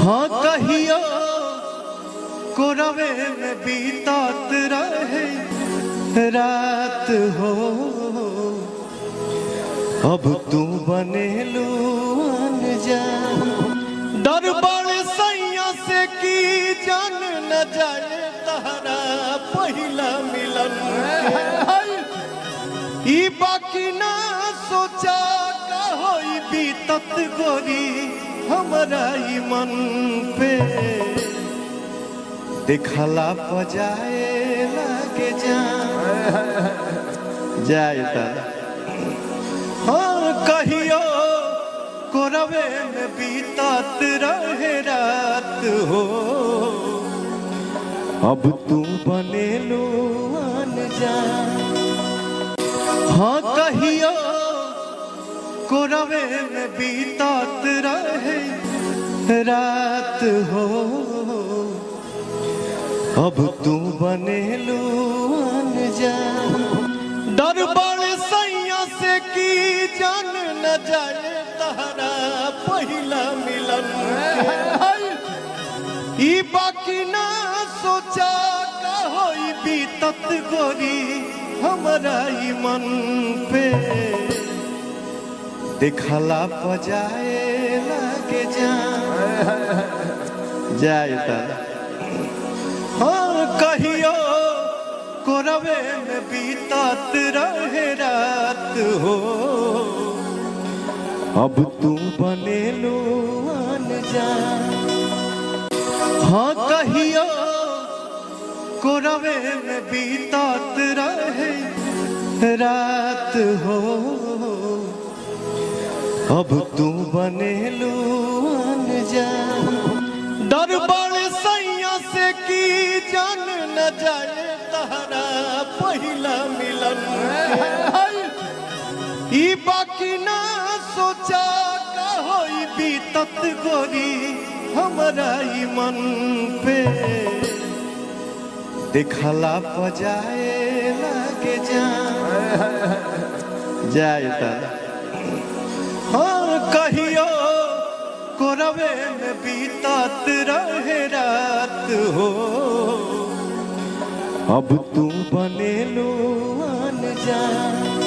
हाँ कहियो कोरवे में बीतात रहे रात हो, अब तू बनेलू अनजान। दरबार सैया से की जान न जाए तहरा पहिला मिलन ई बाकी ना सोचा का होई बीतत गोरी हमारा ई मन पे। देखला बजाए लागे जाए हाँ कहियो कोरवे में बीतात रहे रात हो, अब तू बनेलू अनजान। हाँ कहियो कोरवे में बीतात रहे रात हो, अब तू बनेलू अनजान। दरबार सैया से की जान न जाए तहरा पहिला मिलन ई बाकी ना सोचा का होई बीतत गोरी हमारा ई मन पे। देखला बजाए लागे जाए हाँ कहियो कोरवे में बीतात रहे रात हो, अब तू बनेलू अनजान। हाँ कहियो कोरवे में बीतात रहे रात हो, अब तू बनेलू अनजान। दरबार सैया से की जान न जाए तहरा पहिला मिलन ई बाकी ना सोचा का होई बीतत गोरी हमारा ई मन पे। देखला बजाए लागे जाए हाँ कहियो कोरवे में बीतात रहे रात हो, अब तू बनेलू अनजान।